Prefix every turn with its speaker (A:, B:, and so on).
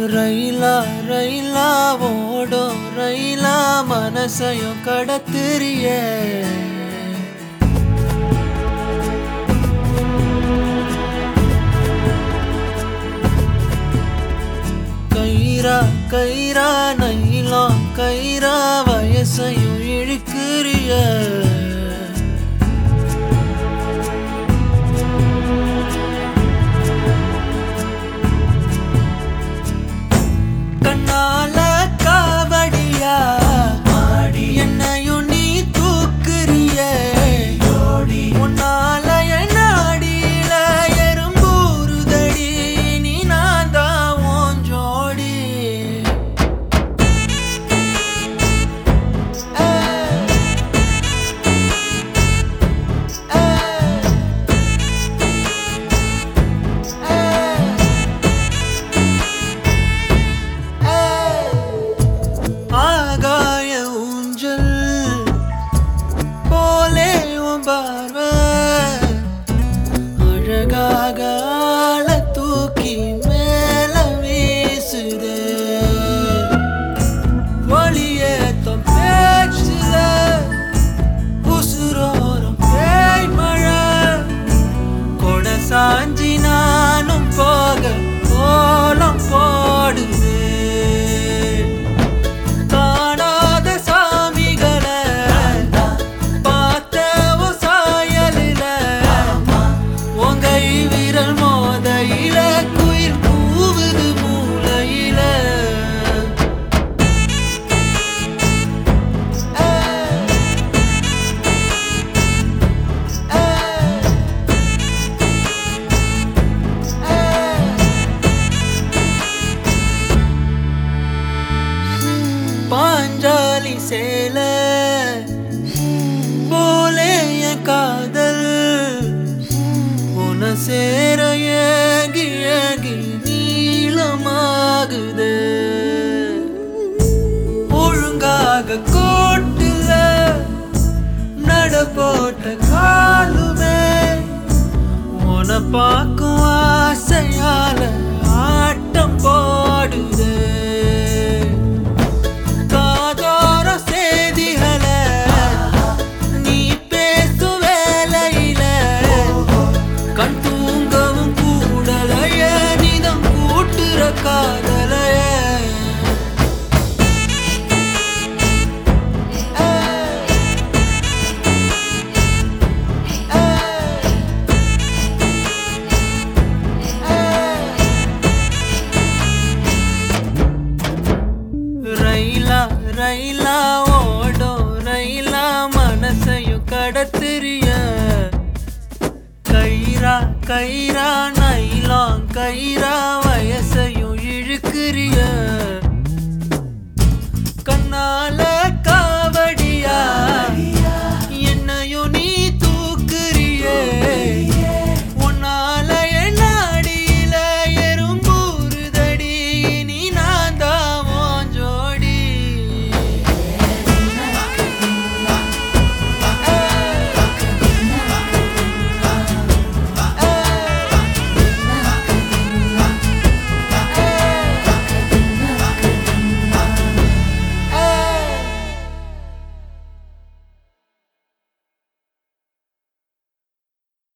A: ரயிலா ரயிலா ஓடும் ரயிலா மனசையும் கடத்துறிய கயிறா கயிறா நைலாம் கயிறா வயசையும் இழுக்கிறிய கண்ணால காவடியா மாடி என்னையும் நீ தூக்குறிய உன்னால என் நாடியில எறும்பூறுதடி நீ நான் தான் உன் ஜோடி ஆகாய ஊஞ்சல் போலே உன் பார்வை அழகாக ஆள தூக்கி மேல வீசுது ஒளியேத்தம் பேச்சுல உசுரோரம் பேய் மழை கொடை சாஞ்சி நானும் போக கோலம் போடுது காணாத சாமிகளை பார்த்த உன் சாயலில உன் கை விரல் மோதையில குயில் கூவுது மூலையில பாஞ்சாலி சேல போலே என் காதல் உன சேர ஏகி ஏகி நீளமாகுது ஒழுங்காக கோட்டுல நட போட்ட காலுமே உன பார்க்கும் ஆசையால ஆட்டம் போடுது காதோர செய்திகளை நீ பேசும் வேலையில கண் தூங்கவும் கூடலைய நிதம் கூட்டுற காதலைய ரயிலா ரயிலா ஓடும் ரயிலா மனசையும் கடத்துறிய கயிறா கயிறா நைலாம் கயிறா வயசையும் இழுக்கிறிய